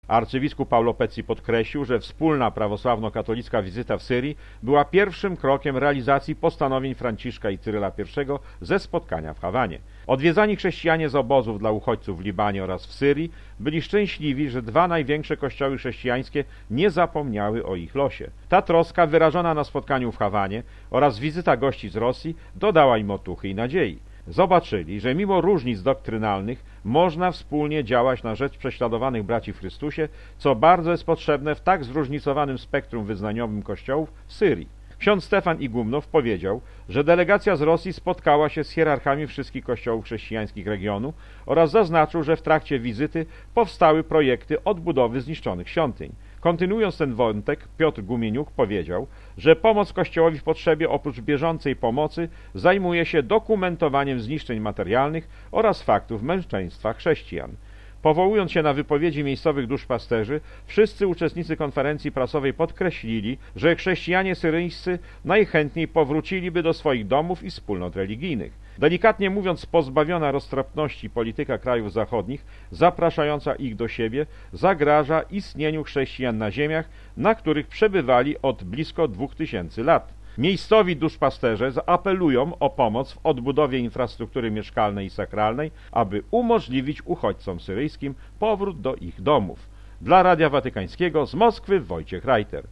Arcybiskup Paulo Pecci podkreślił, że wspólna prawosławno-katolicka wizyta w Syrii była pierwszym krokiem realizacji postanowień Franciszka i Cyryla I ze spotkania w Hawanie. Odwiedzani chrześcijanie z obozów dla uchodźców w Libanie oraz w Syrii byli szczęśliwi, że dwa największe kościoły chrześcijańskie nie zapomniały o ich losie. Ta troska wyrażona na spotkaniu w Hawanie oraz wizyta gości z Rosji dodała im otuchy i nadziei. Zobaczyli, że mimo różnic doktrynalnych można wspólnie działać na rzecz prześladowanych braci w Chrystusie, co bardzo jest potrzebne w tak zróżnicowanym spektrum wyznaniowym kościołów w Syrii. Ksiądz Stefan Igumnow powiedział, że delegacja z Rosji spotkała się z hierarchami wszystkich kościołów chrześcijańskich regionu oraz zaznaczył, że w trakcie wizyty powstały projekty odbudowy zniszczonych świątyń. Kontynuując ten wątek, Piotr Gumieniuk powiedział, że pomoc Kościołowi w potrzebie oprócz bieżącej pomocy zajmuje się dokumentowaniem zniszczeń materialnych oraz faktów męczeństwa chrześcijan. Powołując się na wypowiedzi miejscowych duszpasterzy, wszyscy uczestnicy konferencji prasowej podkreślili, że chrześcijanie syryjscy najchętniej powróciliby do swoich domów i wspólnot religijnych. Delikatnie mówiąc, pozbawiona roztropności polityka krajów zachodnich, zapraszająca ich do siebie, zagraża istnieniu chrześcijan na ziemiach, na których przebywali od blisko 2000 lat. Miejscowi duszpasterze zaapelują o pomoc w odbudowie infrastruktury mieszkalnej i sakralnej, aby umożliwić uchodźcom syryjskim powrót do ich domów. Dla Radia Watykańskiego z Moskwy Wojciech Reiter.